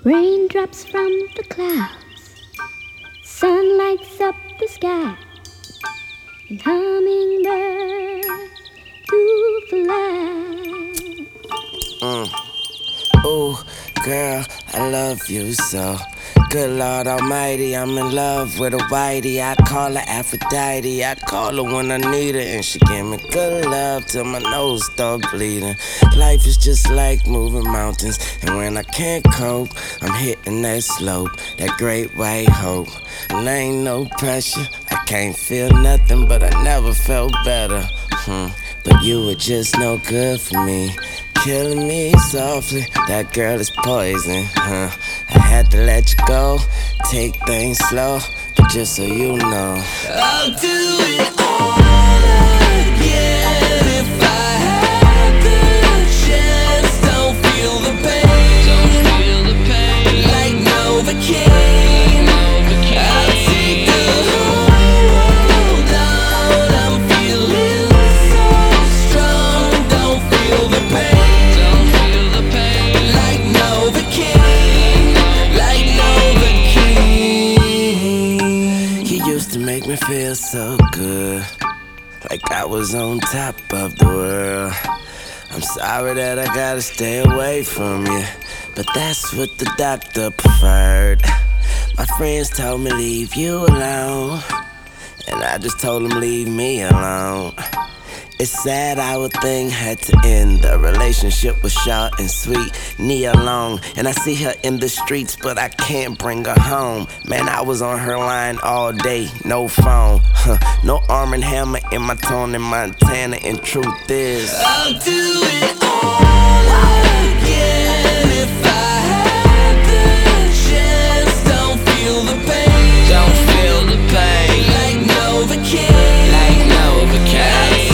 Raindrops from the clouds, sun lights up the sky, and hummingbirds do fly. Ooh, girl, I love you so. Good Lord Almighty, I'm in love with a whitey. I call her Aphrodite. I call her when I need her, and she give me good love till my nose start bleeding. Life is just like moving mountains, and when I can't cope, I'm hitting that slope, that great white hope. And there ain't no pressure, I can't feel nothing, but I never felt better. But you were just no good for me. Killing me softly, that girl is poison, I had to let you go, take things slow, but just so you know, I'll do it all again if I had the chance. Don't feel the pain, like Novocaine. I'll take the hold on, I'm feeling so strong. Don't feel the pain. Make me feel so good, like I was on top of the world. I'm sorry that I gotta stay away from you, but that's what the doctor preferred. My friends told me leave you alone, and I just told them leave me alone. It's sad our thing had to end. The relationship was short and sweet, Nia Long. And I see her in the streets, but I can't bring her home. Man, I was on her line all day, no phone. No Arm & Hammer in my Tony Montana. And truth is, I'll do it all again if I had the chance. Don't feel the pain, don't feel the pain, like Novocaine, like Novocaine.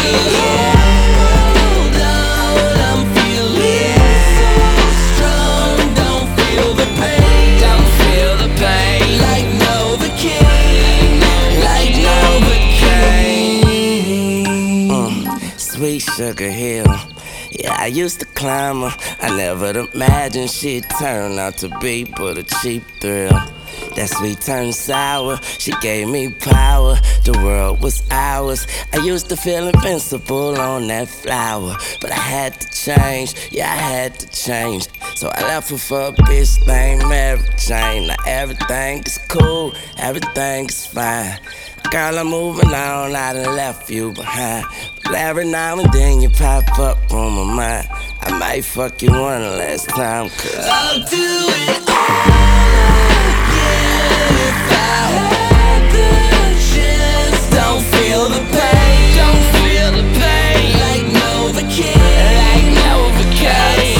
Sweet Sugar Hill, yeah, I used to climb her. I never imagined she'd turn out to be but a cheap thrill. That sweet turned sour, she gave me power. The world was ours. I used to feel invincible on that flower, but I had to change, yeah, I had to change. So I left her for a bitch named Mary Jane. Now everything is cool, everything is fine. Girl, I'm moving on, I done left you behind. But every now and then you pop up on my mind. I might fuck you one last time, cause I'll do it all again if I had the chance. Don't feel the pain, don't feel the pain, like Novocaine, like Novocaine.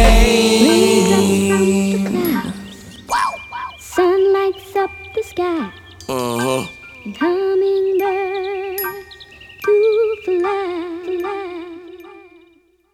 Sun lights up the sky.